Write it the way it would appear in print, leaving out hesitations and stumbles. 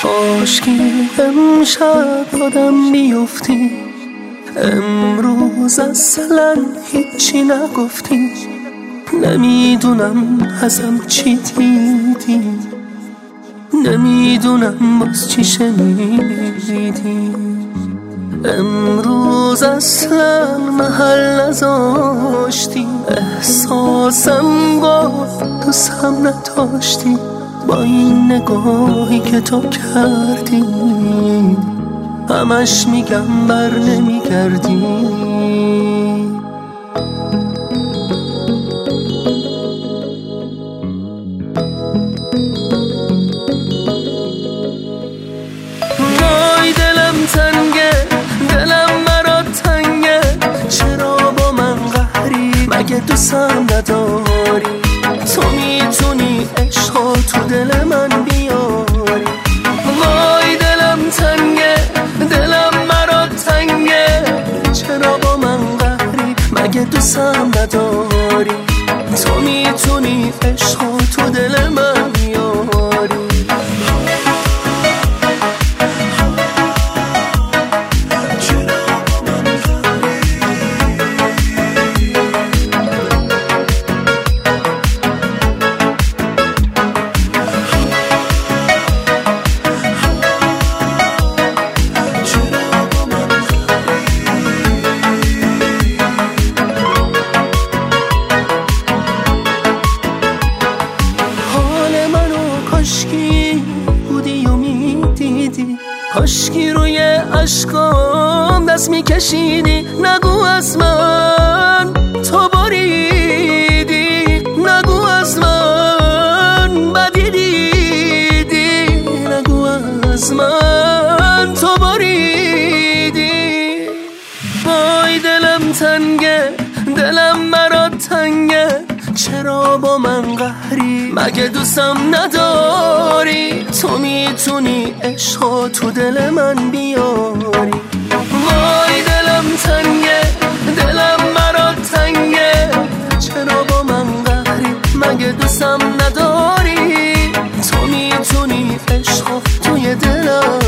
کاشکی امشب آدم بیفتی، امروز اصلا هیچی نگفتی. نمیدونم ازم چی دیدی، نمیدونم باز چی شنیدی. امروز اصلا محل نذاشتی، احساسم گفت دوستم نداشتی. با این نگاهی که تو کردی همش میگم بر نمیگردی. وای دلم تنگه، دلم برات تنگه، چرا با من قهری؟ مگه دوستم نداری؟ تو میتونی عشقا تو دل من بیاری. وای دلم تنگه، دلم برات تنگه، چرا با من قهری؟ مگه دوستم نداری؟ تو میتونی عشقا تو دل من بیاری. کاشکی بودی و میدیدی، کاشکی روی عشقام دست میکشیدی. نگو از من تو بریدی، نگو از من بدی دیدی، نگو از من تو بریدی. وای دلم تنگه، دلم برات تنگه، چرا با من قهری؟ مگه دوستم نداری؟ تو میتونی عشقا تو دل من بیاری. وای دلم تنگه، دلم برات تنگه، چرا با من قهری؟ مگه دوستم نداری؟ تو میتونی عشقا توی دلم